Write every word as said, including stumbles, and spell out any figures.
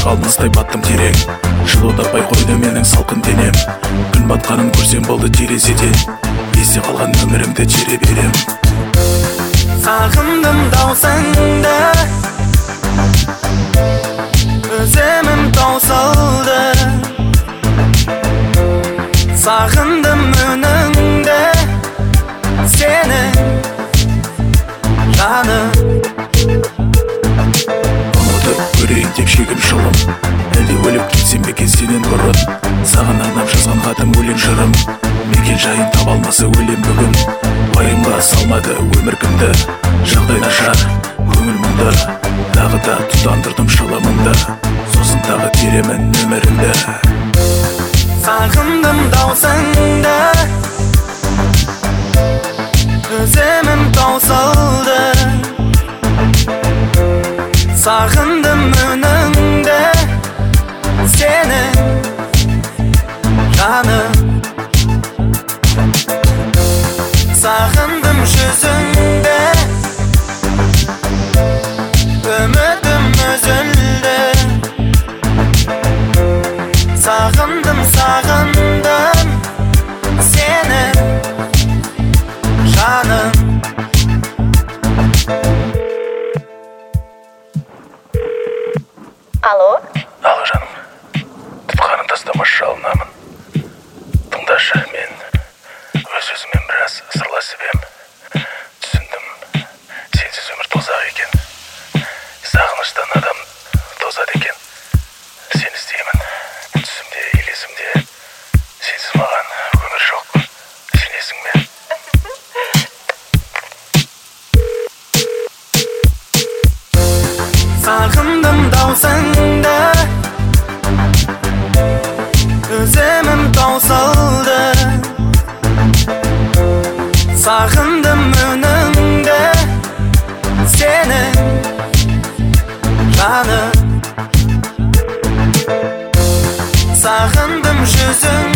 қалмастай баттым терең. Жылу таппай қойды менің салқын денем. Күн батқанын көрсем болды терезеден. Есте қалған өмірімді тере берем. Сағындым даусыңды, өзімім таусылды. Сағындым үніңді, сені жаным. Ұмытып көрейін деп шегім шылым. Әлде өліп кетсем бекен сенен бұрын. Саған арнап жазған хатым өлең жырым. Мекен жайын таба алмасы өлем бүгін. Уайымға салмады өмір кімді. Жағдай нашар, көңіл мұнда. Тағы да тұтандырдым шылымыңды. Сосын тағы теремін өміріңді. Сағындым даусыңды, өзімім таусылды. Сағындым үніңді, сені жаным. Сағындым жүзіңді, үмітім үзілді. Сағындым, сағындым сені жаным. Алло? Алло жаным, тұтқаны тастамашы жалынамын. Тыңдашы, мен өз өзімен біраз сырласып ем. Түсіндім, сенсіз өмір тозақ екен. Сағыныштан адам тозады екен. Сені іздеймін, түсімде, елесімде. Сенсіз маған өмір жоқ, сенесің бе? Сағындым даусыңды, өзімім таусылды. Сағындым үніңді, сені жаным. Сағындым жүзіңді,